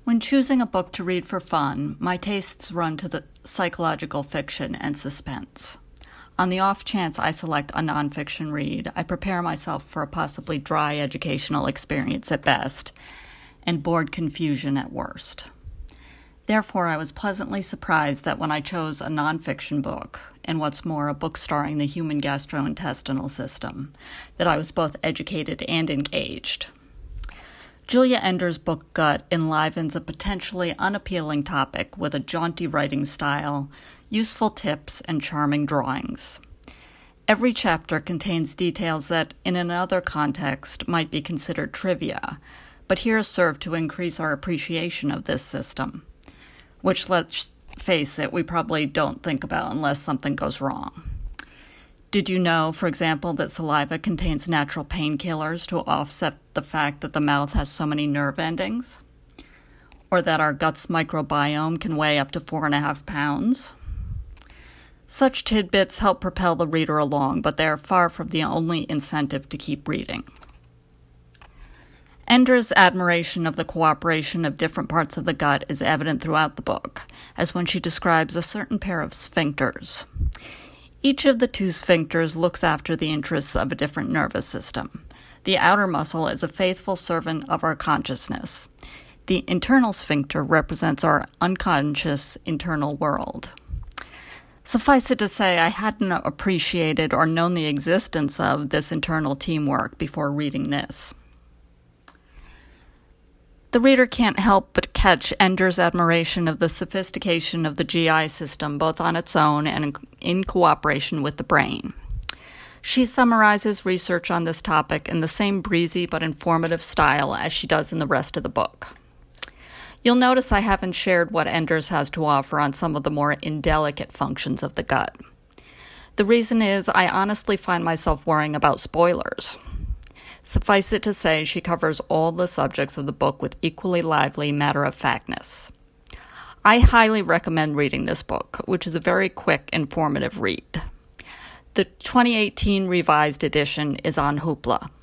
When choosing a book to read for fun, my tastes run to the psychological fiction and suspense. On the off chance I select a nonfiction read, I prepare myself for a possibly dry educational experience at best and bored confusion at worst. Therefore, I was pleasantly surprised that when I chose a nonfiction book, and what's more, a book starring the human gastrointestinal system, that I was both educated and engaged. Julia Ender's book Gut enlivens a potentially unappealing topic with a jaunty writing style, useful tips, and charming drawings. Every chapter contains details that, in another context, might be considered trivia, but here serve to increase our appreciation of this system, which, let's face it, we probably don't think about unless something goes wrong. Did you know, for example, that saliva contains natural painkillers to offset the fact that the mouth has so many nerve endings? Or that our gut's microbiome can weigh up to 4.5 pounds? Such tidbits help propel the reader along, but they are far from the only incentive to keep reading. Ender's admiration of the cooperation of different parts of the gut is evident throughout the book, as when she describes a certain pair of sphincters. Each of the two sphincters looks after the interests of a different nervous system. The outer muscle is a faithful servant of our consciousness. The internal sphincter represents our unconscious internal world. Suffice it to say, I hadn't appreciated or known the existence of this internal teamwork before reading this. The reader can't help but catch Ender's admiration of the sophistication of the GI system, both on its own and in cooperation with the brain. She summarizes research on this topic in the same breezy but informative style as she does in the rest of the book. You'll notice I haven't shared what Enders has to offer on some of the more indelicate functions of the gut. The reason is I honestly find myself worrying about spoilers. Suffice it to say, she covers all the subjects of the book with equally lively matter-of-factness. I highly recommend reading this book, which is a very quick, informative read. The 2018 revised edition is on Hoopla.